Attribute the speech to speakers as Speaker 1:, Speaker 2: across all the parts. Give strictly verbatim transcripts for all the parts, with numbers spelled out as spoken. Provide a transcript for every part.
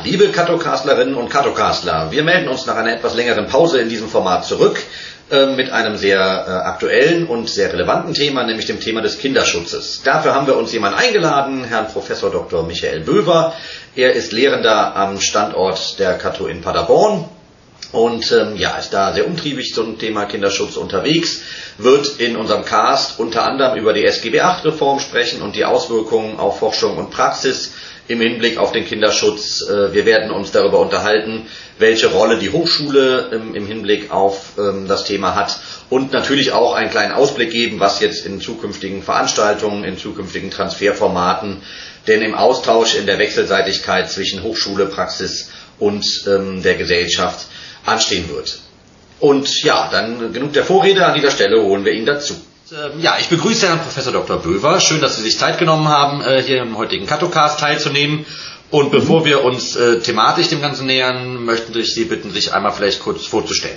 Speaker 1: liebe Kattokastlerinnen und Kattokastler, wir melden uns nach einer etwas längeren Pause in diesem Format zurück äh, mit einem sehr äh, aktuellen und sehr relevanten Thema, nämlich dem Thema des Kinderschutzes. Dafür haben wir uns jemanden eingeladen, Herrn Professor Doktor Michael Böver. Er ist Lehrender am Standort der Katto in Paderborn und ähm, ja, ist da sehr umtriebig zum Thema Kinderschutz unterwegs, wird in unserem Cast unter anderem über die S G B acht Reform sprechen und die Auswirkungen auf Forschung und Praxis im Hinblick auf den Kinderschutz. Wir werden uns darüber unterhalten, welche Rolle die Hochschule im Hinblick auf das Thema hat und natürlich auch einen kleinen Ausblick geben, was jetzt in zukünftigen Veranstaltungen, in zukünftigen Transferformaten, denn im Austausch, in der Wechselseitigkeit zwischen Hochschule, Praxis und der Gesellschaft anstehen wird. Und ja, dann genug der Vorrede, an dieser Stelle holen wir ihn dazu. Ja, ich begrüße Herrn Professor Doktor Böver. Schön, dass Sie sich Zeit genommen haben, hier im heutigen Kattocast teilzunehmen. Und bevor wir uns äh, thematisch dem Ganzen nähern, möchten ich Sie bitten, sich einmal vielleicht kurz vorzustellen.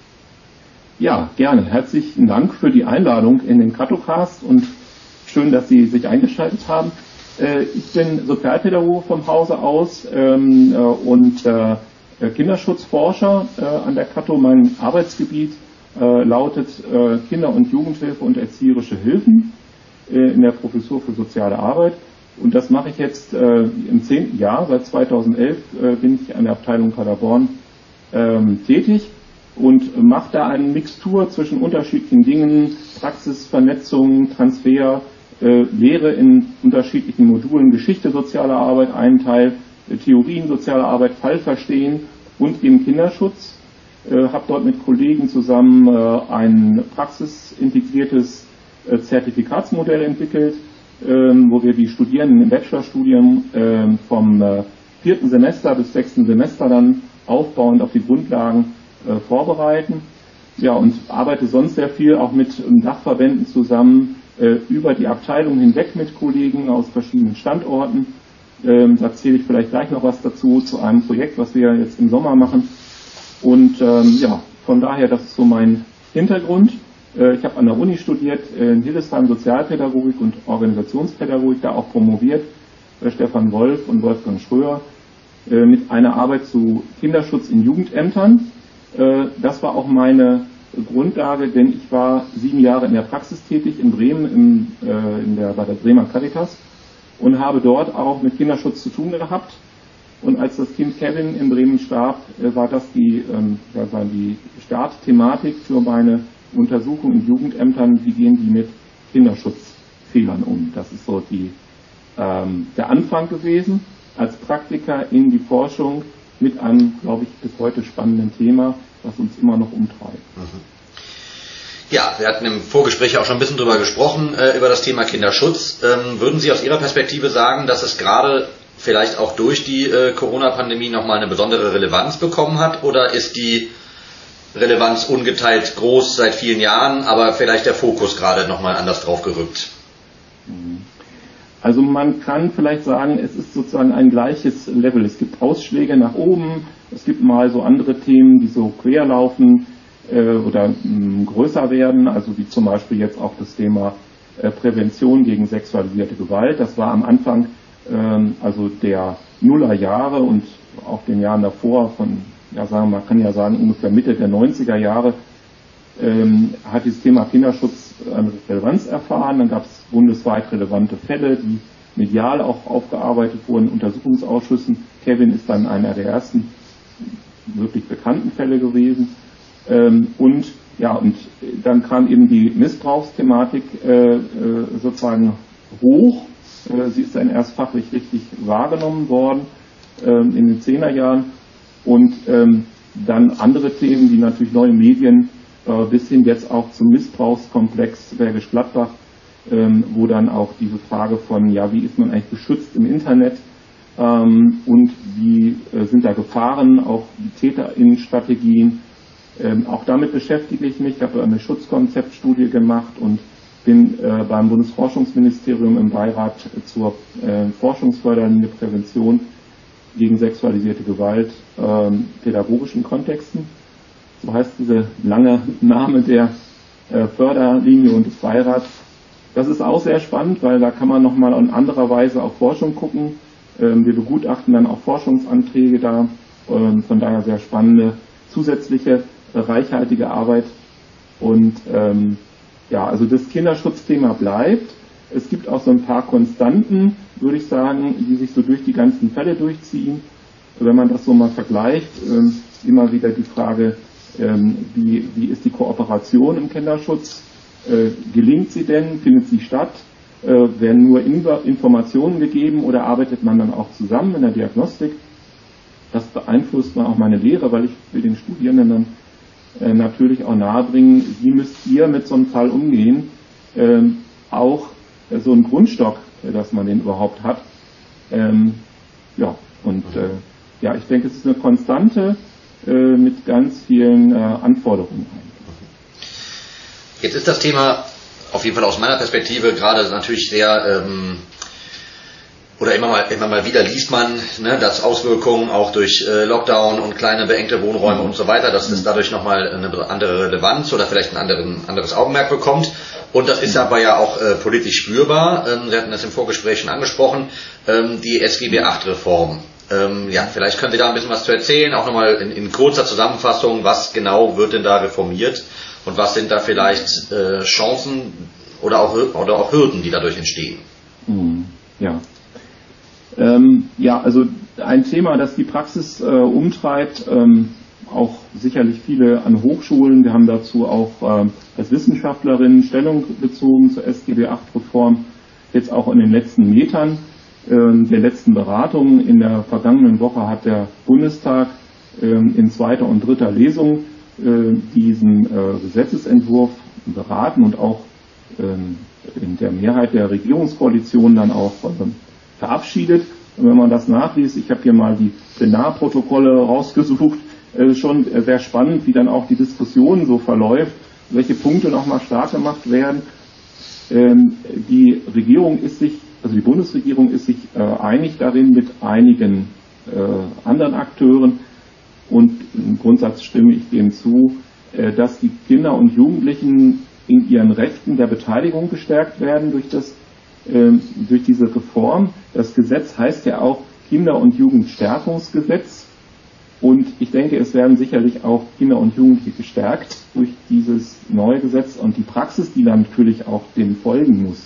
Speaker 2: Ja, gerne. Herzlichen Dank für die Einladung in den Kattocast und schön, dass Sie sich eingeschaltet haben. Äh, ich bin Sozialpädagoge vom Hause aus ähm, äh, und äh, Kinderschutzforscher äh, an der Katto. Mein Arbeitsgebiet Äh, lautet äh, Kinder- und Jugendhilfe und erzieherische Hilfen äh, in der Professur für soziale Arbeit. Und das mache ich jetzt äh, im zehnten Jahr. Seit zweitausendelf äh, bin ich an der Abteilung Paderborn ähm, tätig und mache da eine Mixtur zwischen unterschiedlichen Dingen, Praxisvernetzung, Transfer, äh, Lehre in unterschiedlichen Modulen, Geschichte sozialer Arbeit, einen Teil, äh, Theorien sozialer Arbeit, Fallverstehen und eben Kinderschutz. Äh, habe dort mit Kollegen zusammen äh, ein praxisintegriertes äh, Zertifikatsmodell entwickelt, äh, wo wir die Studierenden im Bachelorstudium äh, vom äh, vierten Semester bis sechsten Semester dann aufbauend auf die Grundlagen äh, vorbereiten. Ja, und arbeite sonst sehr viel auch mit ähm, Dachverbänden zusammen, äh, über die Abteilung hinweg mit Kollegen aus verschiedenen Standorten. Ähm, da erzähle ich vielleicht gleich noch was dazu, zu einem Projekt, was wir jetzt im Sommer machen. Und ähm, ja, von daher, das ist so mein Hintergrund. Äh, ich habe an der Uni studiert, äh, in Hildesheim Sozialpädagogik und Organisationspädagogik, da auch promoviert, bei Stefan Wolf und Wolfgang Schröer, äh, mit einer Arbeit zu Kinderschutz in Jugendämtern. Äh, das war auch meine Grundlage, denn ich war sieben Jahre in der Praxis tätig in Bremen, im, äh, in der, bei der Bremer Caritas und habe dort auch mit Kinderschutz zu tun gehabt. Und als das Kind Kevin in Bremen starb, war das die, ähm, war die Startthematik für meine Untersuchung in Jugendämtern, wie gehen die mit Kinderschutzfehlern um. Das ist so die, ähm, der Anfang gewesen, als Praktiker in die Forschung mit einem, glaube ich, bis heute spannenden Thema, was uns immer noch umtreibt.
Speaker 1: Mhm. Ja, wir hatten im Vorgespräch auch schon ein bisschen drüber gesprochen, äh, über das Thema Kinderschutz. Ähm, würden Sie aus Ihrer Perspektive sagen, dass es gerade vielleicht auch durch die äh, Corona-Pandemie nochmal eine besondere Relevanz bekommen hat? Oder ist die Relevanz ungeteilt groß seit vielen Jahren, aber vielleicht der Fokus gerade nochmal anders drauf gerückt?
Speaker 2: Also man kann vielleicht sagen, es ist sozusagen ein gleiches Level. Es gibt Ausschläge nach oben, es gibt mal so andere Themen, die so quer laufen äh, oder mh, größer werden, also wie zum Beispiel jetzt auch das Thema äh, Prävention gegen sexualisierte Gewalt. Das war am Anfang also der Nullerjahre und auch den Jahren davor, von, ja sagen, man kann ja sagen, ungefähr Mitte der neunziger Jahre, ähm, hat dieses Thema Kinderschutz eine Relevanz erfahren. Dann gab es bundesweit relevante Fälle, die medial auch aufgearbeitet wurden in Untersuchungsausschüssen. Kevin ist dann einer der ersten wirklich bekannten Fälle gewesen. Ähm, und ja, und dann kam eben die Missbrauchsthematik äh, sozusagen hoch. Sie ist dann erst fachlich richtig wahrgenommen worden ähm, in den Zehnerjahren und ähm, dann andere Themen, die natürlich neue Medien äh, bis hin jetzt auch zum Missbrauchskomplex Bergisch Gladbach, ähm, wo dann auch diese Frage von, ja, wie ist man eigentlich geschützt im Internet ähm, und wie äh, sind da Gefahren, auch die TäterInnen-Strategien, ähm, auch damit beschäftige ich mich. Ich habe eine Schutzkonzeptstudie gemacht und bin äh, beim Bundesforschungsministerium im Beirat zur äh, forschungsfördernden Prävention gegen sexualisierte Gewalt äh, pädagogischen Kontexten. So heißt dieser lange Name der äh, Förderlinie und des Beirats. Das ist auch sehr spannend, weil da kann man nochmal in anderer Weise auf Forschung gucken. Ähm, wir begutachten dann auch Forschungsanträge da, ähm, von daher sehr spannende zusätzliche, äh, reichhaltige Arbeit. Und ähm, ja, also das Kinderschutzthema bleibt. Es gibt auch so ein paar Konstanten, würde ich sagen, die sich so durch die ganzen Fälle durchziehen. Wenn man das so mal vergleicht, ähm, immer wieder die Frage, ähm, wie, wie ist die Kooperation im Kinderschutz? Äh, gelingt sie denn? Findet sie statt? Äh, werden nur Informationen gegeben oder arbeitet man dann auch zusammen in der Diagnostik? Das beeinflusst man auch meine Lehre, weil ich will den Studierenden dann äh, natürlich auch nahebringen, wie müsst ihr mit so einem Fall umgehen? Ähm, auch äh, so ein Grundstock, äh, dass man den überhaupt hat. Ähm, ja, und äh, ja, ich denke, es ist eine Konstante äh, mit ganz vielen äh, Anforderungen.
Speaker 1: Jetzt ist das Thema auf jeden Fall aus meiner Perspektive gerade natürlich sehr, ähm, oder immer mal, immer mal wieder liest man, ne, dass Auswirkungen auch durch äh, Lockdown und kleine beengte Wohnräume und so weiter, dass es dadurch nochmal eine andere Relevanz oder vielleicht ein anderen, anderes Augenmerk bekommt. Und das ist aber ja auch äh, politisch spürbar. Ähm, Sie hatten das im Vorgespräch schon angesprochen, ähm, die S G B acht Reform. Ähm, ja, vielleicht können Sie da ein bisschen was zu erzählen, auch nochmal in, in kurzer Zusammenfassung, was genau wird denn da reformiert und was sind da vielleicht äh, Chancen oder auch, oder auch Hürden, die dadurch entstehen?
Speaker 2: Ja. Ähm, ja, also ein Thema, das die Praxis äh, umtreibt, ähm, auch sicherlich viele an Hochschulen. Wir haben dazu auch ähm, als Wissenschaftlerin Stellung bezogen zur S G B acht Reform, jetzt auch in den letzten Metern der letzten Beratungen. In der vergangenen Woche hat der Bundestag in zweiter und dritter Lesung diesen Gesetzesentwurf beraten und auch in der Mehrheit der Regierungskoalition dann auch verabschiedet. Und wenn man das nachliest, ich habe hier mal die Plenarprotokolle rausgesucht, schon sehr spannend, wie dann auch die Diskussion so verläuft, welche Punkte nochmal stark gemacht werden. Die Regierung ist sich Also die Bundesregierung ist sich äh, einig darin mit einigen äh, anderen Akteuren und im Grundsatz stimme ich dem zu, äh, dass die Kinder und Jugendlichen in ihren Rechten der Beteiligung gestärkt werden durch, das, äh, durch diese Reform. Das Gesetz heißt ja auch Kinder- und Jugendstärkungsgesetz und ich denke, es werden sicherlich auch Kinder und Jugendliche gestärkt durch dieses neue Gesetz und die Praxis, die dann natürlich auch dem folgen muss.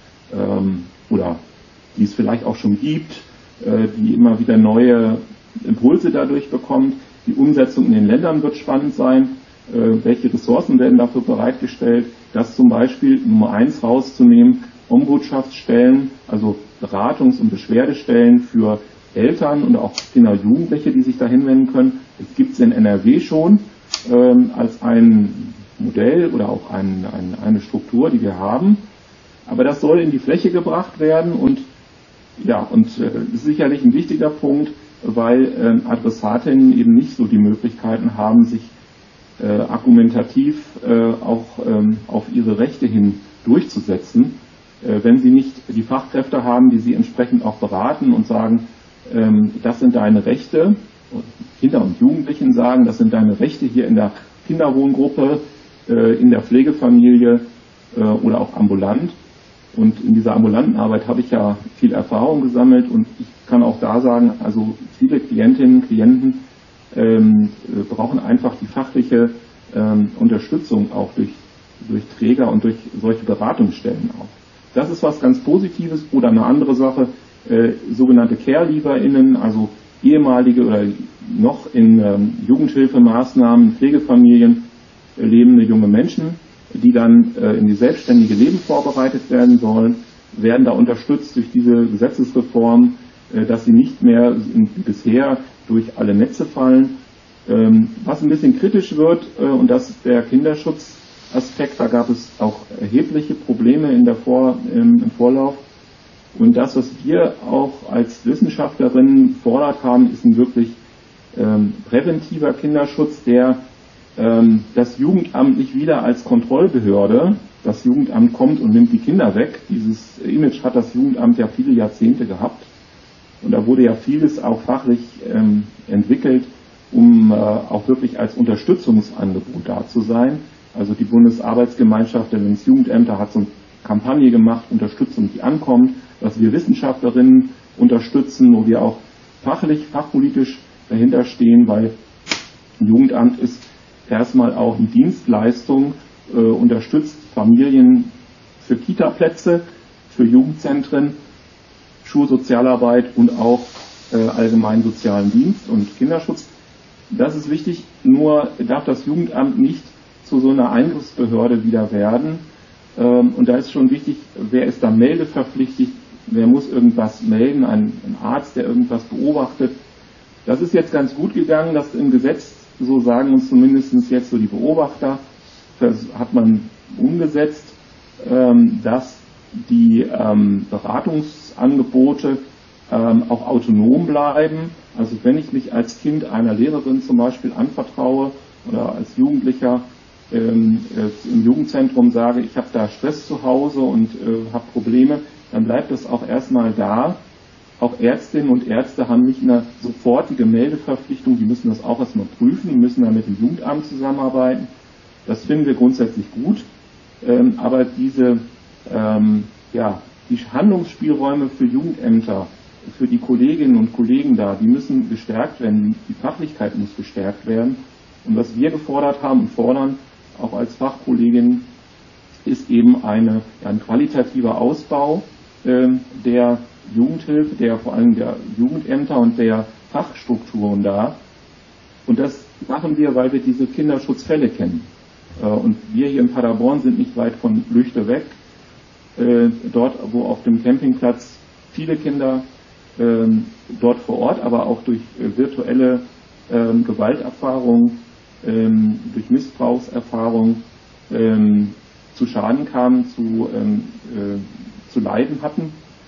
Speaker 2: Ähm, oder die es vielleicht auch schon gibt, äh, die immer wieder neue Impulse dadurch bekommt. Die Umsetzung in den Ländern wird spannend sein. Äh, welche Ressourcen werden dafür bereitgestellt? Das zum Beispiel Nummer eins rauszunehmen, Ombudschaftsstellen, also Beratungs- und Beschwerdestellen für Eltern und auch Kinder und Jugendliche, die sich da hinwenden können. Das gibt es in N R W schon äh, als ein Modell oder auch ein, ein, eine Struktur, die wir haben. Aber das soll in die Fläche gebracht werden und ja, und äh, ist sicherlich ein wichtiger Punkt, weil äh, Adressatinnen eben nicht so die Möglichkeiten haben, sich äh, argumentativ äh, auch ähm, auf ihre Rechte hin durchzusetzen, äh, wenn sie nicht die Fachkräfte haben, die sie entsprechend auch beraten und sagen, ähm, das sind deine Rechte, und Kinder und Jugendlichen sagen, das sind deine Rechte hier in der Kinderwohngruppe, äh, in der Pflegefamilie äh, oder auch ambulant. Und in dieser ambulanten Arbeit habe ich ja viel Erfahrung gesammelt und ich kann auch da sagen, also viele Klientinnen und Klienten ähm, brauchen einfach die fachliche ähm, Unterstützung auch durch, durch Träger und durch solche Beratungsstellen auch. Das ist was ganz Positives. Oder eine andere Sache, äh, sogenannte Care-LeaverInnen, also ehemalige oder noch in ähm, Jugendhilfemaßnahmen, Pflegefamilien äh, lebende junge Menschen, die dann äh, in die selbstständige Leben vorbereitet werden sollen, werden da unterstützt durch diese Gesetzesreform, äh, dass sie nicht mehr wie bisher durch alle Netze fallen. Ähm, was ein bisschen kritisch wird, äh, und das ist der Kinderschutzaspekt, da gab es auch erhebliche Probleme in der Vor, ähm, im Vorlauf. Und das, was wir auch als Wissenschaftlerinnen gefordert haben, ist ein wirklich ähm, präventiver Kinderschutz, der das Jugendamt nicht wieder als Kontrollbehörde, das Jugendamt kommt und nimmt die Kinder weg. Dieses Image hat das Jugendamt ja viele Jahrzehnte gehabt. Und da wurde ja vieles auch fachlich ähm, entwickelt, um äh, auch wirklich als Unterstützungsangebot da zu sein. Also die Bundesarbeitsgemeinschaft der Landesjugendämter hat so eine Kampagne gemacht, Unterstützung, die ankommt, was wir Wissenschaftlerinnen unterstützen, wo wir auch fachlich, fachpolitisch dahinter stehen, weil ein Jugendamt ist erstmal auch eine Dienstleistung, äh, unterstützt Familien für Kita-Plätze, für Jugendzentren, Schulsozialarbeit und auch äh, allgemeinen sozialen Dienst und Kinderschutz. Das ist wichtig, nur darf das Jugendamt nicht zu so einer Eingriffsbehörde wieder werden. Ähm, und da ist schon wichtig, wer ist da meldeverpflichtet, wer muss irgendwas melden, ein, ein Arzt, der irgendwas beobachtet. Das ist jetzt ganz gut gegangen, dass im Gesetz, so sagen uns zumindest jetzt so die Beobachter, das hat man umgesetzt, ähm, dass die ähm, Beratungsangebote ähm, auch autonom bleiben. Also wenn ich mich als Kind einer Lehrerin zum Beispiel anvertraue oder als Jugendlicher ähm, äh, im Jugendzentrum sage, ich habe da Stress zu Hause und äh, habe Probleme, dann bleibt das auch erstmal da. Auch Ärztinnen und Ärzte haben nicht eine sofortige Meldeverpflichtung, die müssen das auch erstmal prüfen, die müssen dann mit dem Jugendamt zusammenarbeiten. Das finden wir grundsätzlich gut, ähm, aber diese ähm, ja, die Handlungsspielräume für Jugendämter, für die Kolleginnen und Kollegen da, die müssen gestärkt werden, die Fachlichkeit muss gestärkt werden. Und was wir gefordert haben und fordern, auch als Fachkollegin, ist eben eine, ein qualitativer Ausbau äh, der Jugendhilfe, der vor allem der Jugendämter und der Fachstrukturen da. Und das machen wir, weil wir diese Kinderschutzfälle kennen. Äh, und wir hier in Paderborn sind nicht weit von Lüchte weg. Äh, dort, wo auf dem Campingplatz viele Kinder äh, dort vor Ort, aber auch durch äh, virtuelle äh, Gewalterfahrung, äh, durch Missbrauchserfahrung äh, zu Schaden kamen, zu, äh, zu leiden hatten.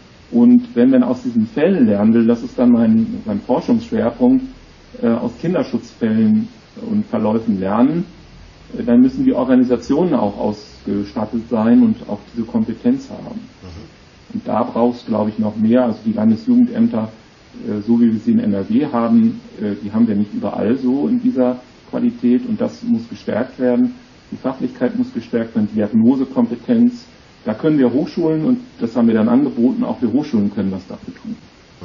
Speaker 2: Und wenn man aus diesen Fällen lernen will, das ist dann mein, mein Forschungsschwerpunkt, äh, aus Kinderschutzfällen und Verläufen lernen, äh, dann müssen die Organisationen auch ausgestattet sein und auch diese Kompetenz haben. Mhm. Und da braucht es, glaube ich, noch mehr. Also die Landesjugendämter, äh, so wie wir sie in N R W haben, äh, die haben wir nicht überall so in dieser Qualität und das muss gestärkt werden. Die Fachlichkeit muss gestärkt werden, die Diagnosekompetenz. Da können wir Hochschulen, und das haben wir dann angeboten, auch wir Hochschulen können was dafür tun.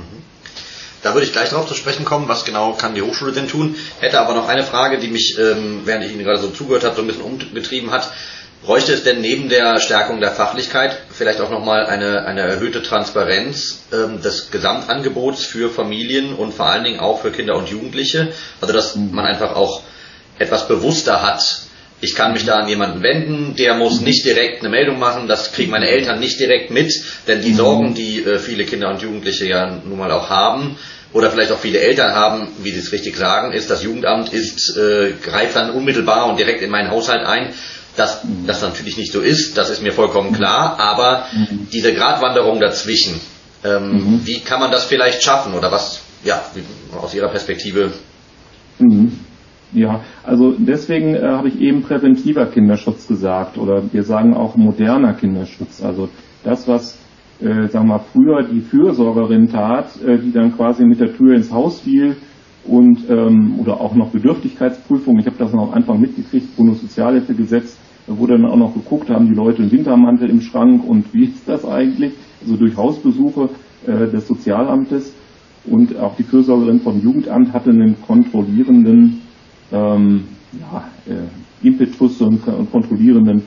Speaker 1: Da würde ich gleich darauf zu sprechen kommen, was genau kann die Hochschule denn tun. Hätte aber noch eine Frage, die mich, ähm, während ich Ihnen gerade so zugehört habe, so ein bisschen umgetrieben hat. Bräuchte es denn neben der Stärkung der Fachlichkeit vielleicht auch nochmal eine, eine erhöhte Transparenz ähm, des Gesamtangebots für Familien und vor allen Dingen auch für Kinder und Jugendliche? Also dass man einfach auch etwas bewusster hat, ich kann mich da an jemanden wenden, der muss nicht direkt eine Meldung machen, das kriegen meine Eltern nicht direkt mit, denn die Sorgen, die äh, viele Kinder und Jugendliche ja nun mal auch haben, oder vielleicht auch viele Eltern haben, wie Sie es richtig sagen, ist, das Jugendamt ist, äh, greift dann unmittelbar und direkt in meinen Haushalt ein. Dass das natürlich nicht so ist, das ist mir vollkommen klar, aber diese Gratwanderung dazwischen, ähm, mhm. wie kann man das vielleicht schaffen oder was, ja, aus Ihrer Perspektive?
Speaker 2: Mhm. Ja, also deswegen äh, habe ich eben präventiver Kinderschutz gesagt oder wir sagen auch moderner Kinderschutz. Also das, was äh, sagen wir mal, früher die Fürsorgerin tat, äh, die dann quasi mit der Tür ins Haus fiel und ähm, oder auch noch Bedürftigkeitsprüfung. Ich habe das noch am Anfang mitgekriegt, Bundessozialhilfegesetz, da wurde dann auch noch geguckt, haben die Leute einen Wintermantel im Schrank und wie ist das eigentlich? Also durch Hausbesuche äh, des Sozialamtes und auch die Fürsorgerin vom Jugendamt hatte einen kontrollierenden Ähm, ja, äh, Impetus und, und kontrollierenden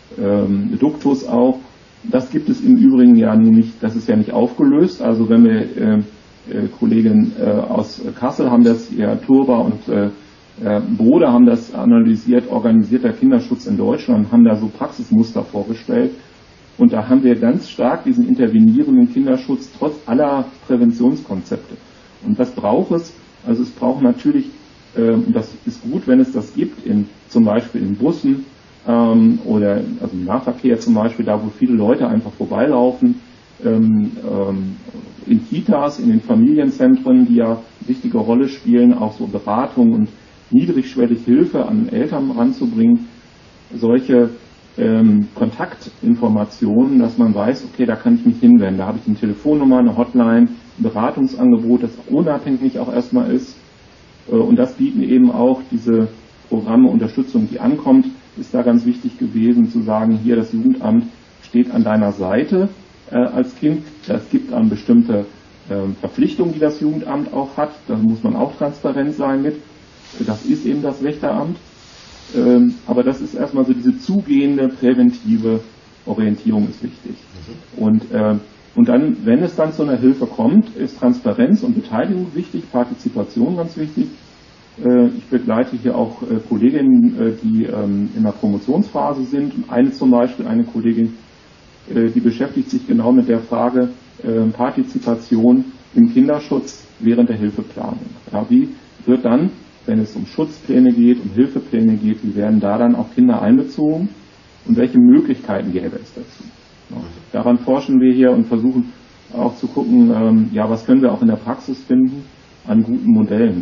Speaker 2: ähm, Duktus auch. Das gibt es im Übrigen ja nun nicht, das ist ja nicht aufgelöst. Also wenn wir äh, äh, Kollegen äh, aus Kassel haben das, ja, Turba und äh, äh, Bode haben das analysiert, organisierter Kinderschutz in Deutschland, haben da so Praxismuster vorgestellt. Und da haben wir ganz stark diesen intervenierenden Kinderschutz trotz aller Präventionskonzepte. Und was braucht es? Also es braucht natürlich, und das ist gut, wenn es das gibt, in, zum Beispiel in Bussen ähm, oder also im Nahverkehr zum Beispiel, da wo viele Leute einfach vorbeilaufen, ähm, ähm, in Kitas, in den Familienzentren, die ja eine wichtige Rolle spielen, auch so Beratung und niedrigschwellig Hilfe an Eltern ranzubringen, solche ähm, Kontaktinformationen, dass man weiß, okay, da kann ich mich hinwenden, da habe ich eine Telefonnummer, eine Hotline, ein Beratungsangebot, das unabhängig auch erstmal ist. Und das bieten eben auch diese Programme, Unterstützung, die ankommt, ist da ganz wichtig gewesen zu sagen, hier das Jugendamt steht an deiner Seite äh, als Kind. Es gibt dann bestimmte ähm, Verpflichtungen, die das Jugendamt auch hat. Da muss man auch transparent sein mit. Das ist eben das Wächteramt. Ähm, aber das ist erstmal so diese zugehende, präventive Orientierung ist wichtig. Mhm. Und, äh, und dann, wenn es dann zu einer Hilfe kommt, ist Transparenz und Beteiligung wichtig, Partizipation ganz wichtig. Äh, ich begleite hier auch äh, Kolleginnen, äh, die ähm, in der Promotionsphase sind. Eine zum Beispiel, eine Kollegin, äh, die beschäftigt sich genau mit der Frage äh, Partizipation im Kinderschutz während der Hilfeplanung. Ja, wie wird dann, wenn es um Schutzpläne geht, um Hilfepläne geht, wie werden da dann auch Kinder einbezogen und welche Möglichkeiten gäbe es dazu? Ja, daran forschen wir hier und versuchen auch zu gucken, ähm, ja, was können wir auch in der Praxis finden an guten Modellen.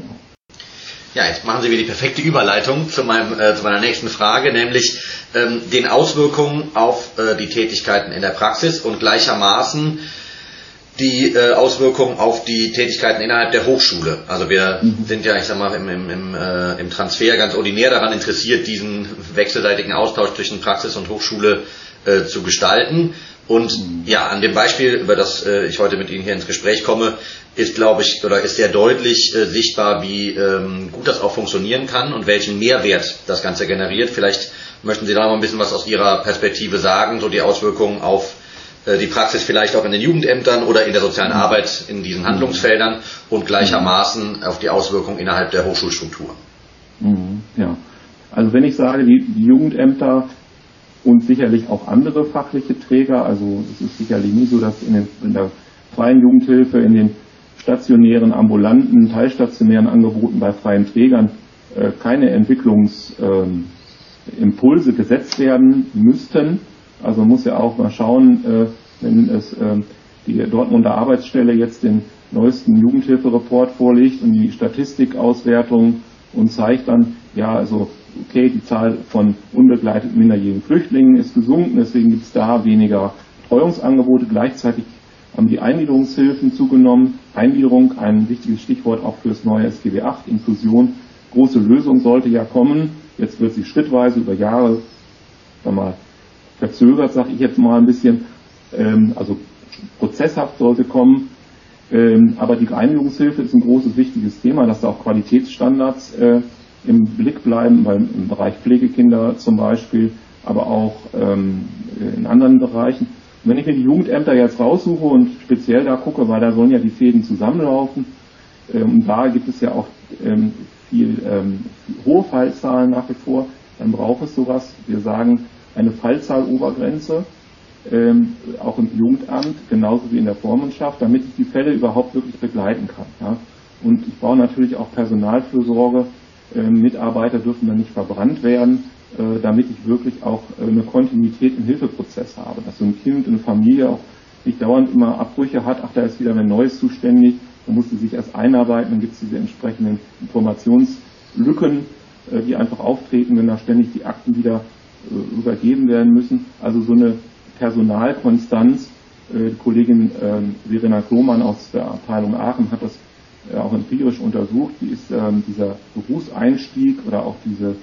Speaker 1: Ja, jetzt machen Sie mir die perfekte Überleitung zu, meinem, äh, zu meiner nächsten Frage, nämlich ähm, den Auswirkungen auf äh, die Tätigkeiten in der Praxis und gleichermaßen die äh, Auswirkungen auf die Tätigkeiten innerhalb der Hochschule. Also wir mhm. sind ja, ich sag mal, im, im, im, äh, im Transfer ganz ordinär daran interessiert, diesen wechselseitigen Austausch zwischen Praxis und Hochschule äh, zu gestalten. Und mhm. ja, an dem Beispiel, über das äh, ich heute mit Ihnen hier ins Gespräch komme, ist, glaube ich, oder ist sehr deutlich äh, sichtbar, wie ähm, gut das auch funktionieren kann und welchen Mehrwert das Ganze generiert. Vielleicht möchten Sie da noch ein bisschen was aus Ihrer Perspektive sagen, so die Auswirkungen auf äh, die Praxis vielleicht auch in den Jugendämtern oder in der sozialen Arbeit in diesen Handlungsfeldern und gleichermaßen auf die Auswirkungen innerhalb der Hochschulstruktur.
Speaker 2: Mhm, ja, also wenn ich sage, die, die Jugendämter und sicherlich auch andere fachliche Träger, also es ist sicherlich nie so, dass in, den, in der freien Jugendhilfe, in den stationären, ambulanten, teilstationären Angeboten bei freien Trägern äh, keine Entwicklungsimpulse äh, gesetzt werden müssten. Also man muss ja auch mal schauen, äh, wenn es äh, die Dortmunder Arbeitsstelle jetzt den neuesten Jugendhilfereport vorlegt und die Statistikauswertung und zeigt dann, ja, also okay, die Zahl von unbegleiteten minderjährigen Flüchtlingen ist gesunken, deswegen gibt es da weniger Betreuungsangebote. Gleichzeitig haben die Eingliederungshilfen zugenommen. Eingliederung, ein wichtiges Stichwort auch für das neue S G B acht, Inklusion. Große Lösung sollte ja kommen. Jetzt wird sie schrittweise über Jahre, sag mal, verzögert, sage ich jetzt mal ein bisschen. Ähm, also prozesshaft sollte kommen. Ähm, aber die Eingliederungshilfe ist ein großes, wichtiges Thema, dass da auch Qualitätsstandards äh, im Blick bleiben, beim, im Bereich Pflegekinder zum Beispiel, aber auch ähm, in anderen Bereichen. Und wenn ich mir die Jugendämter jetzt raussuche und speziell da gucke, weil da sollen ja die Fäden zusammenlaufen, ähm, da gibt es ja auch ähm, viel ähm, hohe Fallzahlen nach wie vor, dann braucht es sowas, wir sagen eine Fallzahlobergrenze, ähm, auch im Jugendamt, genauso wie in der Vormundschaft, damit ich die Fälle überhaupt wirklich begleiten kann. Ja? Und ich brauche natürlich auch Personalfürsorge, äh, Mitarbeiter dürfen dann nicht verbrannt werden, äh, damit ich wirklich auch äh, eine Kontinuität im Hilfeprozess habe, dass so ein Kind, eine Familie auch nicht dauernd immer Abbrüche hat, ach, da ist wieder ein Neues zuständig, da muss sie sich erst einarbeiten, dann gibt es diese entsprechenden Informationslücken, äh, die einfach auftreten, wenn da ständig die Akten wieder äh, übergeben werden müssen. Also so eine Personalkonstanz, äh, die Kollegin äh, Verena Klomann aus der Abteilung Aachen hat das äh, auch empirisch untersucht, wie ist ähm, dieser Berufseinstieg oder auch diese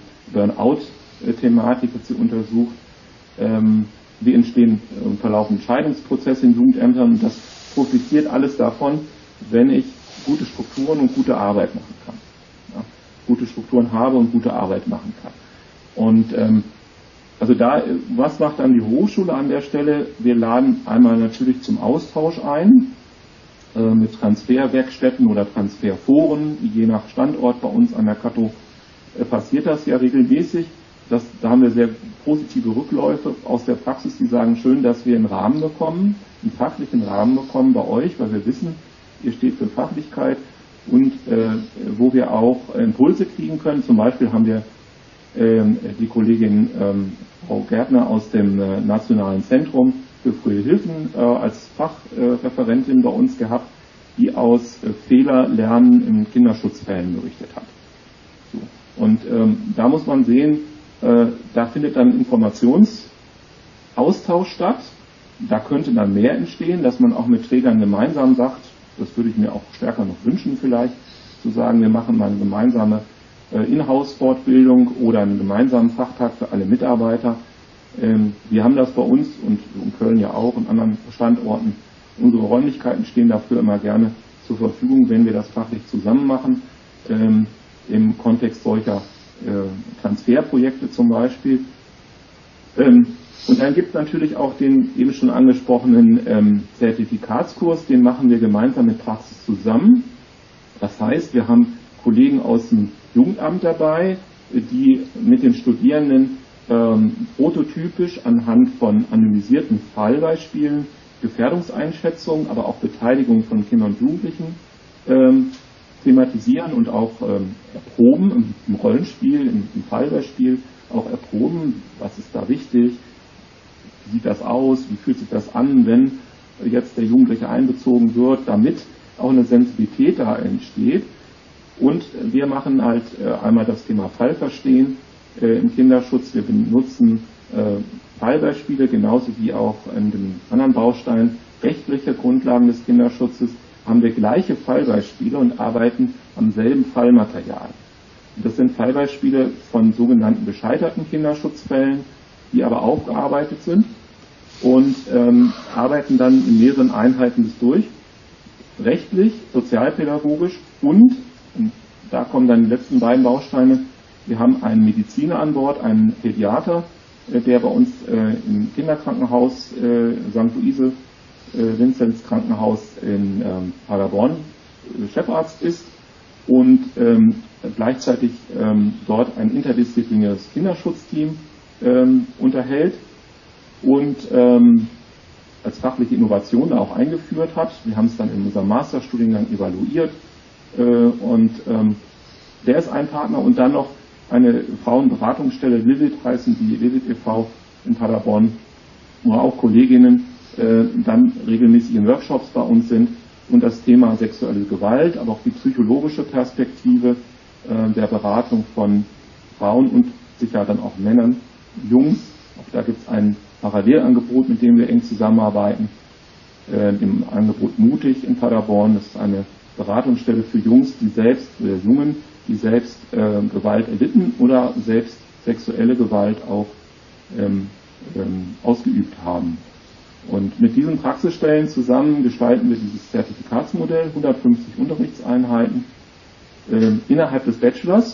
Speaker 2: Burnout-Thematik hat sie untersucht, ähm, wie entstehen und äh, verlaufen Entscheidungsprozesse in Jugendämtern und das profitiert alles davon, wenn ich gute Strukturen und gute Arbeit machen kann. Ja, gute Strukturen habe und gute Arbeit machen kann. Und ähm, also da, was macht dann die Hochschule an der Stelle? Wir laden einmal natürlich zum Austausch ein, äh, mit Transferwerkstätten oder Transferforen, je nach Standort bei uns an der Kato äh, passiert das ja regelmäßig. Das, da haben wir sehr positive Rückläufe aus der Praxis, die sagen, schön, dass wir einen Rahmen bekommen, einen fachlichen Rahmen bekommen bei euch, weil wir wissen, ihr steht für Fachlichkeit und äh, wo wir auch Impulse kriegen können. Zum Beispiel haben wir ähm, die Kollegin ähm, Frau Gärtner aus dem äh, Nationalen Zentrum für frühe Hilfen äh, als Fachreferentin äh, bei uns gehabt, die aus äh, Fehlerlernen in Kinderschutzfällen berichtet hat. So. Und ähm, da muss man sehen, äh, da findet dann Informationsaustausch statt. Da könnte dann mehr entstehen, dass man auch mit Trägern gemeinsam sagt, das würde ich mir auch stärker noch wünschen vielleicht, zu sagen, wir machen mal eine gemeinsame äh, Inhouse-Fortbildung oder einen gemeinsamen Fachtag für alle Mitarbeiter. Ähm, wir haben das bei uns und in Köln ja auch und anderen Standorten Unsere Räumlichkeiten stehen dafür immer gerne zur Verfügung, wenn wir das fachlich zusammen machen, ähm, im Kontext solcher äh, Transferprojekte zum Beispiel. Ähm, und dann gibt es natürlich auch den eben schon angesprochenen ähm, Zertifikatskurs, den machen wir gemeinsam mit Praxis zusammen. Das heißt, wir haben Kollegen aus dem Jugendamt dabei, die mit den Studierenden ähm, prototypisch anhand von anonymisierten Fallbeispielen Gefährdungseinschätzung, aber auch Beteiligung von Kindern und Jugendlichen ähm, thematisieren und auch ähm, erproben im, im Rollenspiel, im, im Fallbeispiel auch erproben, was ist da wichtig, wie sieht das aus, wie fühlt sich das an, wenn jetzt der Jugendliche einbezogen wird, damit auch eine Sensibilität da entsteht. Und wir machen halt äh, einmal das Thema Fallverstehen äh, im Kinderschutz. Wir benutzen äh, Fallbeispiele, genauso wie auch in den anderen Bausteinen rechtliche Grundlagen des Kinderschutzes, haben wir gleiche Fallbeispiele und arbeiten am selben Fallmaterial. Das sind Fallbeispiele von sogenannten gescheiterten Kinderschutzfällen, die aber aufgearbeitet sind und ähm, arbeiten dann in mehreren Einheiten das durch, rechtlich, sozialpädagogisch und, und da kommen dann die letzten beiden Bausteine, wir haben einen Mediziner an Bord, einen Pädiater, äh, der bei uns äh, im Kinderkrankenhaus äh, Sankt Luise äh, Vinzenz Krankenhaus in ähm, Paderborn äh, Chefarzt ist und ähm, gleichzeitig ähm, dort ein interdisziplinäres Kinderschutzteam ähm, unterhält und ähm, als fachliche Innovation auch eingeführt hat. Wir haben es dann in unserem Masterstudiengang evaluiert äh, und ähm, der ist ein Partner und dann noch eine Frauenberatungsstelle, Lilith heißen die, Lilith e V in Paderborn, wo auch Kolleginnen äh, dann regelmäßig in Workshops bei uns sind und das Thema sexuelle Gewalt, aber auch die psychologische Perspektive äh, der Beratung von Frauen und sicher dann auch Männern, Jungs. Auch da gibt es ein Parallelangebot, mit dem wir eng zusammenarbeiten, äh, im Angebot Mutig in Paderborn. Das ist eine Beratungsstelle für Jungs, die selbst, oder Jungen, die selbst äh, Gewalt erlitten oder selbst sexuelle Gewalt auch ähm, ähm, ausgeübt haben. Und mit diesen Praxisstellen zusammen gestalten wir dieses Zertifikatsmodell, hundertfünfzig Unterrichtseinheiten äh, innerhalb des Bachelors,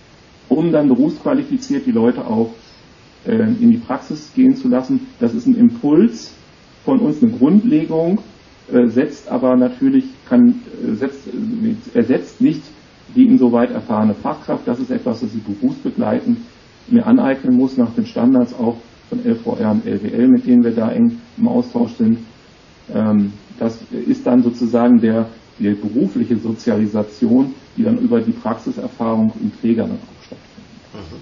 Speaker 2: um dann berufsqualifiziert die Leute auch äh, in die Praxis gehen zu lassen. Das ist ein Impuls von uns, eine Grundlegung, äh, setzt aber natürlich, kann, äh, setzt, äh, ersetzt nicht die insoweit erfahrene Fachkraft. Das ist etwas, das sie berufsbegleitend mir aneignen muss, nach den Standards auch von L V R und L W L, mit denen wir da eng im Austausch sind. Das ist dann sozusagen der, die berufliche Sozialisation, die dann über die Praxiserfahrung im Träger dann auch stattfindet.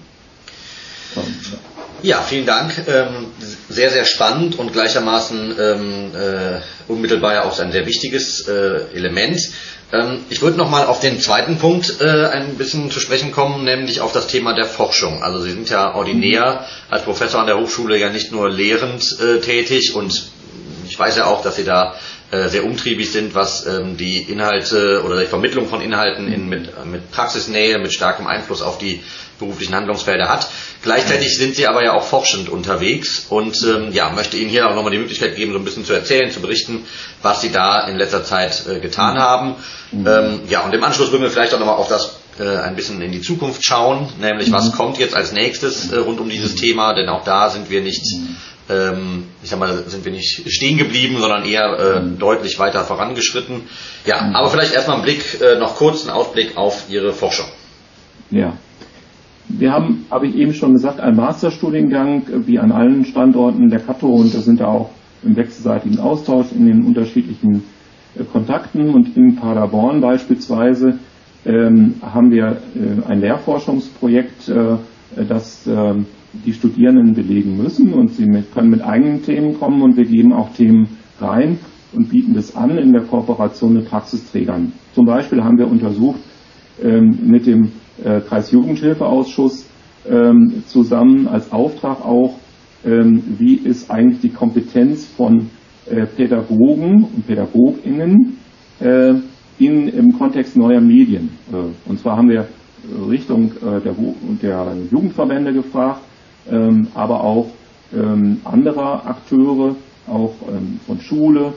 Speaker 1: Mhm. Ja, vielen Dank. Ähm, sehr, sehr spannend und gleichermaßen ähm, äh, unmittelbar ja auch ein sehr wichtiges äh, Element. Ähm, ich würde nochmal auf den zweiten Punkt äh, ein bisschen zu sprechen kommen, nämlich auf das Thema der Forschung. Also Sie sind ja ordinär als Professor an der Hochschule ja nicht nur lehrend äh, tätig und ich weiß ja auch, dass Sie da äh, sehr umtriebig sind, was ähm, die Inhalte oder die Vermittlung von Inhalten in, mit, mit Praxisnähe, mit starkem Einfluss auf die beruflichen Handlungsfelder hat. Gleichzeitig sind Sie aber ja auch forschend unterwegs und ähm, ja, möchte Ihnen hier auch nochmal die Möglichkeit geben, so ein bisschen zu erzählen, zu berichten, was Sie da in letzter Zeit äh, getan haben. Mhm. Ähm, ja, und im Anschluss würden wir vielleicht auch nochmal auf das äh, ein bisschen in die Zukunft schauen, nämlich mhm. was kommt jetzt als nächstes äh, rund um dieses Thema, denn auch da sind wir nicht, ähm, ich sag mal, sind wir nicht stehen geblieben, sondern eher äh, mhm. deutlich weiter vorangeschritten. Ja, mhm. aber vielleicht erstmal einen Blick, äh, noch kurz einen Ausblick auf Ihre Forschung.
Speaker 2: Ja. Wir haben, habe ich eben schon gesagt, einen Masterstudiengang, wie an allen Standorten der Kato, und da sind da auch im wechselseitigen Austausch in den unterschiedlichen äh, Kontakten. Und in Paderborn beispielsweise ähm, haben wir äh, ein Lehrforschungsprojekt, äh, das äh, die Studierenden belegen müssen, und sie mit, können mit eigenen Themen kommen, und wir geben auch Themen rein und bieten das an in der Kooperation mit Praxisträgern. Zum Beispiel haben wir untersucht ähm, mit dem Äh, Kreisjugendhilfeausschuss ähm, zusammen als Auftrag auch, ähm, wie ist eigentlich die Kompetenz von äh, Pädagogen und PädagogInnen äh, in, im Kontext neuer Medien. Äh, und zwar haben wir Richtung äh, der, der Jugendverbände gefragt, ähm, aber auch ähm, anderer Akteure, auch ähm, von Schule,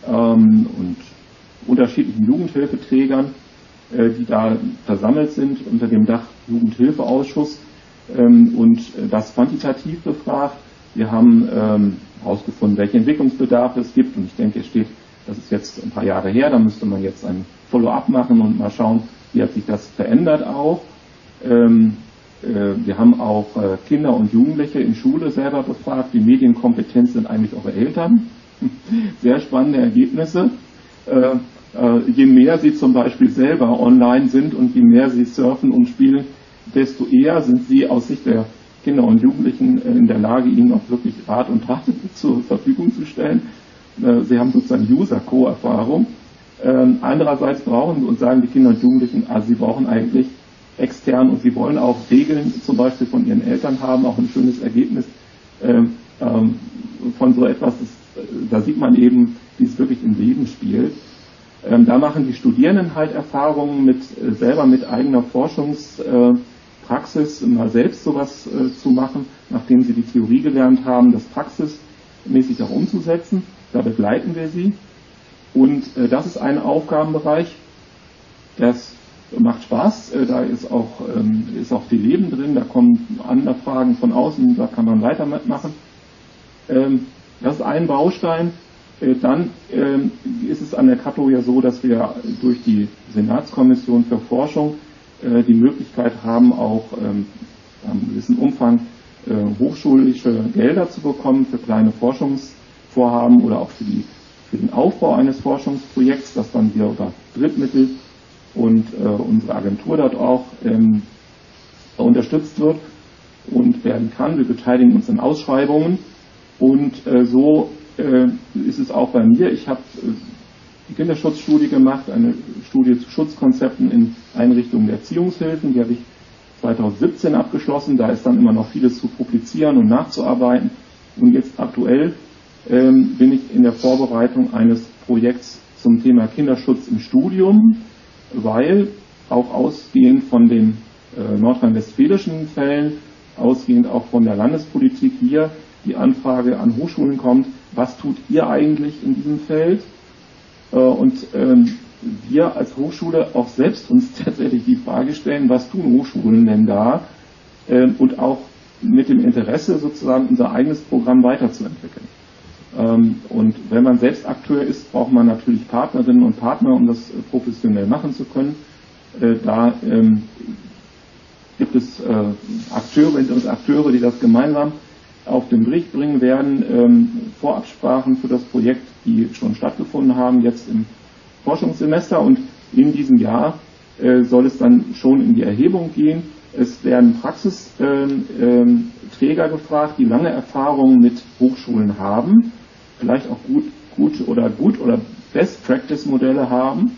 Speaker 2: ähm, und unterschiedlichen Jugendhilfeträgern, äh, die da versammelt sind unter dem Dach Jugendhilfeausschuss ähm, und das quantitativ befragt. Wir haben ähm, herausgefunden, welche Entwicklungsbedarfe es gibt, und ich denke, es steht, das ist jetzt ein paar Jahre her, da müsste man jetzt ein Follow-up machen und mal schauen, wie hat sich das verändert auch. Ähm, äh, wir haben auch äh, Kinder und Jugendliche in Schule selber befragt, wie medienkompetent sind eigentlich eure Eltern. Sehr spannende Ergebnisse. Äh, äh, je mehr sie zum Beispiel selber online sind und je mehr sie surfen und spielen, desto eher sind sie aus Sicht der Kinder und Jugendlichen in der Lage, ihnen auch wirklich Rat und Tat zur Verfügung zu stellen. Sie haben sozusagen User-Co-Erfahrung. Andererseits brauchen und sagen die Kinder und Jugendlichen, also sie brauchen eigentlich extern und sie wollen auch Regeln zum Beispiel von ihren Eltern haben, auch ein schönes Ergebnis von so etwas, das, da sieht man eben, wie es wirklich im Leben spielt. Da machen die Studierenden halt Erfahrungen mit, selber mit eigener Forschungs- Praxis, mal selbst sowas äh, zu machen, nachdem sie die Theorie gelernt haben, das praxismäßig auch umzusetzen. Da begleiten wir sie. Und äh, das ist ein Aufgabenbereich, das macht Spaß. Äh, da ist auch, ähm, ist auch viel Leben drin, da kommen andere Fragen von außen, da kann man weiter mitmachen. Ähm, das ist ein Baustein. Äh, dann ähm, ist es an der Kato ja so, dass wir durch die Senatskommission für Forschung die Möglichkeit haben, auch ähm, in gewissem Umfang äh, hochschulische Gelder zu bekommen für kleine Forschungsvorhaben oder auch für, die, für den Aufbau eines Forschungsprojekts, das dann wieder über Drittmittel und äh, unsere Agentur dort auch ähm, unterstützt wird und werden kann. Wir beteiligen uns an Ausschreibungen und äh, so äh, ist es auch bei mir. Ich habe äh, die Kinderschutzstudie gemacht, eine Studie zu Schutzkonzepten in Einrichtungen der Erziehungshilfen, die habe ich zweitausendsiebzehn abgeschlossen, da ist dann immer noch vieles zu publizieren und nachzuarbeiten und jetzt aktuell ähm, bin ich in der Vorbereitung eines Projekts zum Thema Kinderschutz im Studium, weil auch ausgehend von den äh, nordrhein-westfälischen Fällen, ausgehend auch von der Landespolitik hier die Anfrage an Hochschulen kommt, was tut ihr eigentlich in diesem Feld? Und ähm, wir als Hochschule auch selbst uns tatsächlich die Frage stellen, was tun Hochschulen denn da? Ähm, und auch mit dem Interesse sozusagen unser eigenes Programm weiterzuentwickeln. Ähm, und wenn man selbst Akteur ist, braucht man natürlich Partnerinnen und Partner, um das äh, professionell machen zu können. Äh, da ähm, gibt es äh, Akteurinnen und Akteure, die das gemeinsam auf den Bericht bringen werden, ähm, Vorabsprachen für das Projekt, die schon stattgefunden haben, jetzt im Forschungssemester, und in diesem Jahr äh, soll es dann schon in die Erhebung gehen. Es werden Praxisträger ähm, ähm, gefragt, die lange Erfahrungen mit Hochschulen haben, vielleicht auch gut, gut oder gut oder Best-Practice-Modelle haben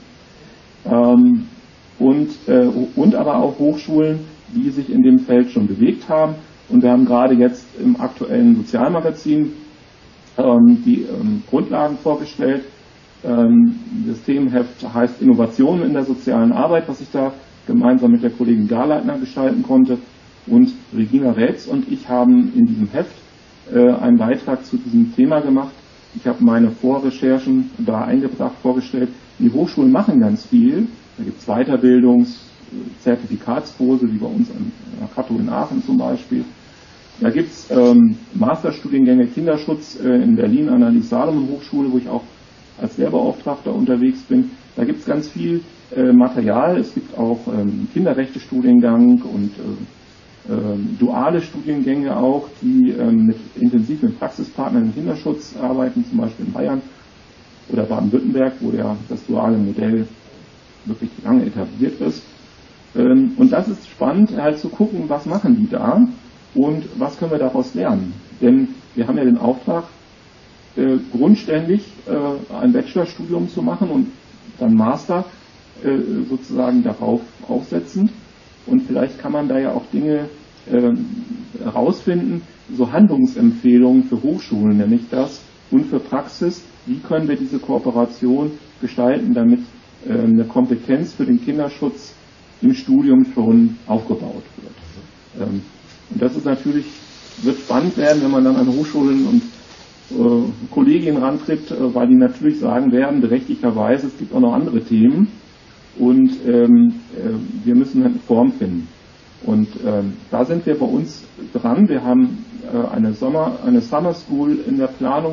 Speaker 2: ähm, und, äh, und aber auch Hochschulen, die sich in dem Feld schon bewegt haben. Und wir haben gerade jetzt im aktuellen Sozialmagazin ähm, die ähm, Grundlagen vorgestellt. Ähm, das Themenheft heißt Innovation in der sozialen Arbeit, was ich da gemeinsam mit der Kollegin Garleitner gestalten konnte. Und Regina Rätz und ich haben in diesem Heft äh, einen Beitrag zu diesem Thema gemacht. Ich habe meine Vorrecherchen da eingebracht, vorgestellt. Die Hochschulen machen ganz viel. Da gibt es Weiterbildungs-, Zertifikatskurse, wie bei uns an der Kato in Aachen zum Beispiel. Da gibt es ähm, Masterstudiengänge Kinderschutz äh, in Berlin an der Lies-Salomon-Hochschule, wo ich auch als Lehrbeauftragter unterwegs bin. Da gibt es ganz viel äh, Material. Es gibt auch ähm, Kinderrechte-Studiengang und äh, äh, duale Studiengänge auch, die äh, mit, intensiv mit Praxispartnern im Kinderschutz arbeiten, zum Beispiel in Bayern oder Baden-Württemberg, wo ja das duale Modell wirklich lange etabliert ist. Ähm, und das ist spannend, halt zu gucken, was machen die da und was können wir daraus lernen. Denn wir haben ja den Auftrag, äh, grundständig äh, ein Bachelorstudium zu machen und dann Master äh, sozusagen darauf aufsetzend. Und vielleicht kann man da ja auch Dinge äh, herausfinden, so Handlungsempfehlungen für Hochschulen nenne ich das, und für Praxis. Wie können wir diese Kooperation gestalten, damit äh, eine Kompetenz für den Kinderschutz im Studium schon aufgebaut wird. Ähm, und das ist natürlich, wird spannend werden, wenn man dann an Hochschulen und äh, Kolleginnen rantritt, äh, weil die natürlich sagen werden, berechtigterweise, es gibt auch noch andere Themen und ähm, äh, wir müssen eine Form finden. Und ähm, da sind wir bei uns dran. Wir haben äh, eine Sommer, eine Summer School in der Planung,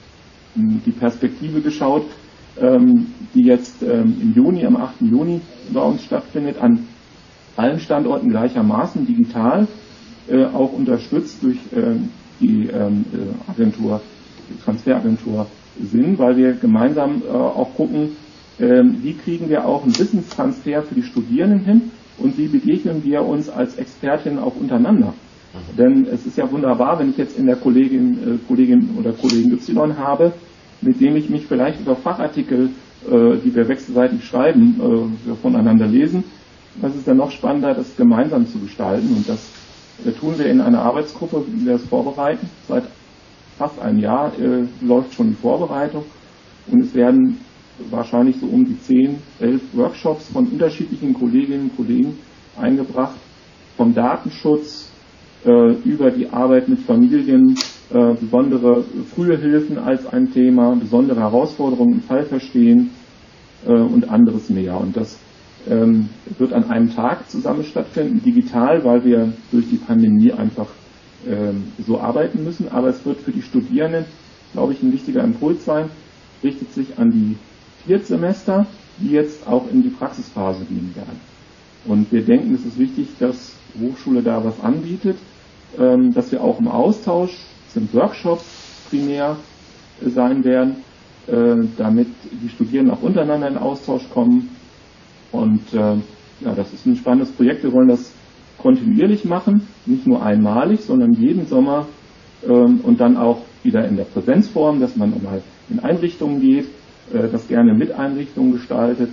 Speaker 2: die Perspektive geschaut, ähm, die jetzt ähm, im Juni, am achten Juni bei uns stattfindet, an allen Standorten gleichermaßen digital, äh, auch unterstützt durch äh, die ähm, Agentur, die Transferagentur S I N, weil wir gemeinsam äh, auch gucken, äh, wie kriegen wir auch einen Wissenstransfer für die Studierenden hin und wie begegnen wir uns als Expertinnen auch untereinander. Mhm. Denn es ist ja wunderbar, wenn ich jetzt in der Kollegin, äh, Kollegin oder Kollegen Y habe, mit dem ich mich vielleicht über Fachartikel, äh, die wir wechselseitig schreiben, äh, voneinander lesen. Das ist dann noch spannender, das gemeinsam zu gestalten. Und das äh, tun wir in einer Arbeitsgruppe, wie wir das vorbereiten. Seit fast einem Jahr äh, läuft schon die Vorbereitung. Und es werden wahrscheinlich so um die zehn, elf Workshops von unterschiedlichen Kolleginnen und Kollegen eingebracht. Vom Datenschutz äh, über die Arbeit mit Familien, äh, besondere frühe Hilfen als ein Thema, besondere Herausforderungen im Fallverstehen äh, und anderes mehr. Und das ähm, wird an einem Tag zusammen stattfinden, digital, weil wir durch die Pandemie einfach ähm, so arbeiten müssen. Aber es wird für die Studierenden, glaube ich, ein wichtiger Impuls sein, richtet sich an die Viertsemester, die jetzt auch in die Praxisphase gehen werden. Und wir denken, es ist wichtig, dass die Hochschule da was anbietet, ähm, dass wir auch im Austausch, es sind Workshops primär äh, sein werden, äh, damit die Studierenden auch untereinander in Austausch kommen. Und äh, ja, das ist ein spannendes Projekt. Wir wollen das kontinuierlich machen, nicht nur einmalig, sondern jeden Sommer ähm, und dann auch wieder in der Präsenzform, dass man mal in Einrichtungen geht, äh, das gerne mit Einrichtungen gestaltet.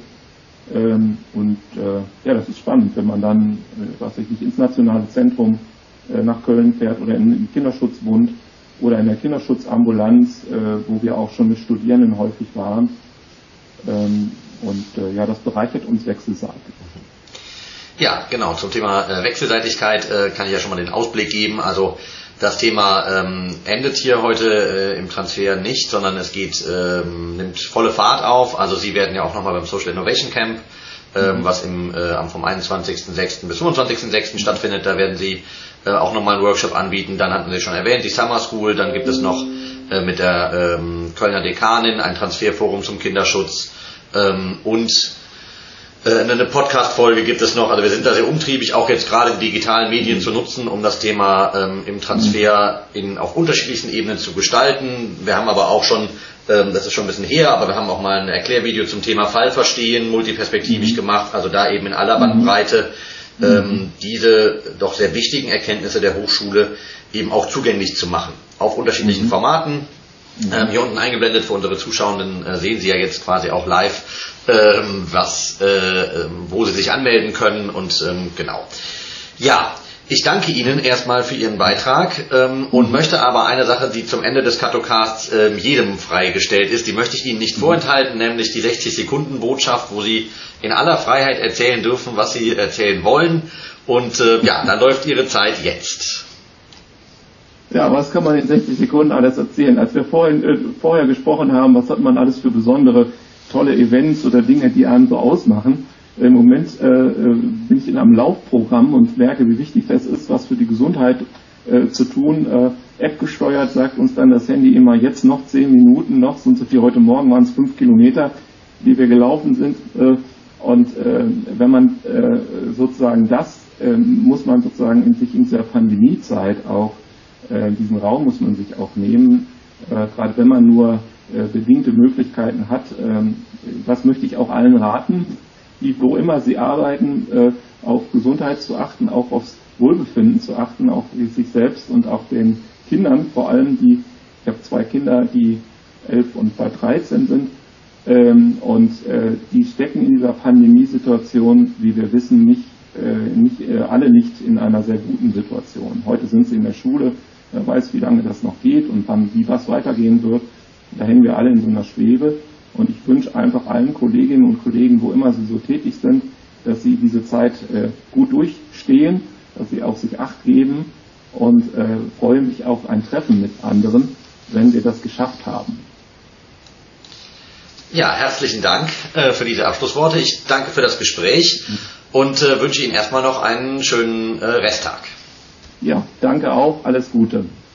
Speaker 2: Ähm, und äh, ja, das ist spannend, wenn man dann, äh, was weiß ich, ins nationale Zentrum äh, nach Köln fährt oder in den Kinderschutzbund oder in der Kinderschutzambulanz, äh, wo wir auch schon mit Studierenden häufig waren. Ähm, und äh, ja, das bereichert uns wechselseitig.
Speaker 1: Ja, genau. Zum Thema äh, Wechselseitigkeit äh, kann ich ja schon mal den Ausblick geben. Also das Thema ähm, endet hier heute äh, im Transfer nicht, sondern es geht, ähm, nimmt volle Fahrt auf. Also Sie werden ja auch nochmal beim Social Innovation Camp, ähm, mhm. was im, äh, vom einundzwanzigsten sechsten bis fünfundzwanzigsten sechsten stattfindet, da werden Sie äh, auch nochmal einen Workshop anbieten. Dann hatten Sie schon erwähnt, die Summer School. Dann gibt es noch äh, mit der ähm, Kölner Dekanin ein Transferforum zum Kinderschutz. Ähm, und äh, eine Podcast-Folge gibt es noch, also wir sind da sehr umtriebig, auch jetzt gerade die digitalen Medien zu nutzen, um das Thema ähm, im Transfer in, auf unterschiedlichsten Ebenen zu gestalten. Wir haben aber auch schon, ähm, das ist schon ein bisschen her, aber wir haben auch mal ein Erklärvideo zum Thema Fallverstehen, multiperspektivisch gemacht, also da eben in aller Bandbreite ähm, diese doch sehr wichtigen Erkenntnisse der Hochschule eben auch zugänglich zu machen, auf unterschiedlichen mhm. Formaten. Ähm, hier unten eingeblendet für unsere Zuschauenden äh, sehen Sie ja jetzt quasi auch live, ähm, was, äh, wo Sie sich anmelden können und ähm, genau. Ja, ich danke Ihnen erstmal für Ihren Beitrag ähm, und möchte aber eine Sache, die zum Ende des Catocasts äh, jedem freigestellt ist, die möchte ich Ihnen nicht vorenthalten, nämlich die sechzig Sekunden Botschaft, wo Sie in aller Freiheit erzählen dürfen, was Sie erzählen wollen. Und äh, ja, dann läuft Ihre Zeit jetzt.
Speaker 2: Ja, was kann man in sechzig Sekunden alles erzählen? Als wir vorhin, äh, vorher gesprochen haben, was hat man alles für besondere, tolle Events oder Dinge, die einen so ausmachen. Im Moment äh, bin ich in einem Laufprogramm und merke, wie wichtig das ist, was für die Gesundheit äh, zu tun. Äh, App gesteuert sagt uns dann das Handy immer, jetzt noch zehn Minuten, noch so und so viel. Heute Morgen waren es fünf Kilometer, die wir gelaufen sind. Äh, und äh, wenn man äh, sozusagen das, äh, muss man sozusagen in sich in dieser Pandemiezeit auch Äh, diesen Raum muss man sich auch nehmen, äh, gerade wenn man nur äh, bedingte Möglichkeiten hat. Ähm, das möchte ich auch allen raten, die wo immer sie arbeiten, äh, auf Gesundheit zu achten, auch aufs Wohlbefinden zu achten, auch sich selbst und auch den Kindern, vor allem die, ich habe zwei Kinder, die elf und bei dreizehn sind, ähm, und äh, die stecken in dieser Pandemiesituation, wie wir wissen, nicht, äh, nicht äh, alle nicht in einer sehr guten Situation. Heute sind sie in der Schule. Wer weiß, wie lange das noch geht und wann, wie was weitergehen wird. Da hängen wir alle in so einer Schwebe. Und ich wünsche einfach allen Kolleginnen und Kollegen, wo immer sie so tätig sind, dass sie diese Zeit äh, gut durchstehen, dass sie auf sich Acht geben und äh, freue mich auf ein Treffen mit anderen wenn wir das geschafft haben.
Speaker 1: Ja, herzlichen Dank äh, für diese Abschlussworte. Ich danke für das Gespräch und äh, wünsche Ihnen erstmal noch einen schönen äh, Resttag.
Speaker 2: Ja, danke auch. Alles Gute.